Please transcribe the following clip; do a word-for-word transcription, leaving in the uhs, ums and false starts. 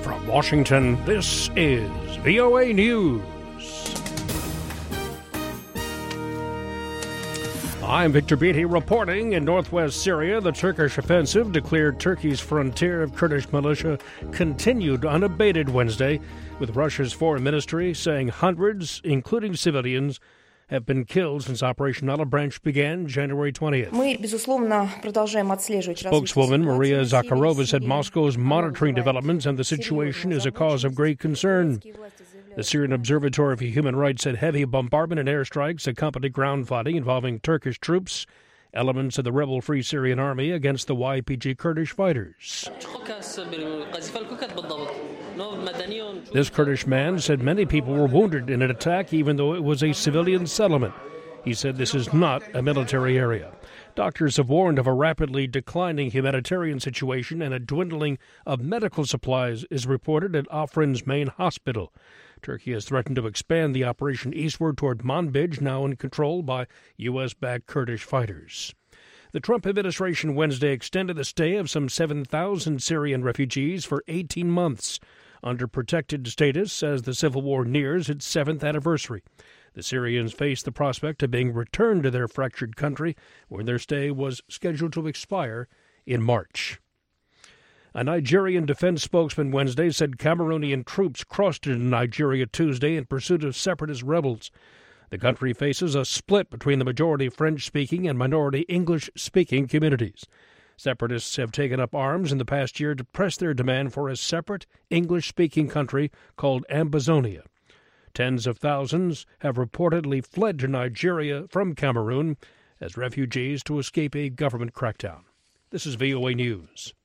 From Washington, this is V O A News. I'm Victor Beatty reporting. In northwest Syria, the Turkish offensive declared Turkey's frontier of Kurdish militia continued unabated Wednesday, with Russia's foreign ministry saying hundreds, including civilians, have been killed since Operation Olive Branch began January twentieth. Spokeswoman Maria Zakharova said Moscow is monitoring developments and the situation is a cause of great concern. The Syrian Observatory for Human Rights said heavy bombardment and airstrikes accompanied ground fighting involving Turkish troops, elements of the rebel Free Syrian Army against the Y P G Kurdish fighters. This Kurdish man said many people were wounded in an attack even though it was a civilian settlement. He said this is not a military area. Doctors have warned of a rapidly declining humanitarian situation, and a dwindling of medical supplies is reported at Afrin's main hospital. Turkey has threatened to expand the operation eastward toward Manbij, now in control by U S-backed Kurdish fighters. The Trump administration Wednesday extended the stay of some seven thousand Syrian refugees for eighteen months under protected status as the civil war nears its seventh anniversary. The Syrians face the prospect of being returned to their fractured country, where their stay was scheduled to expire in March. A Nigerian defense spokesman Wednesday said Cameroonian troops crossed into Nigeria Tuesday in pursuit of separatist rebels. The country faces a split between the majority French-speaking and minority English-speaking communities. Separatists have taken up arms in the past year to press their demand for a separate English-speaking country called Ambazonia. Tens of thousands have reportedly fled to Nigeria from Cameroon as refugees to escape a government crackdown. This is V O A News.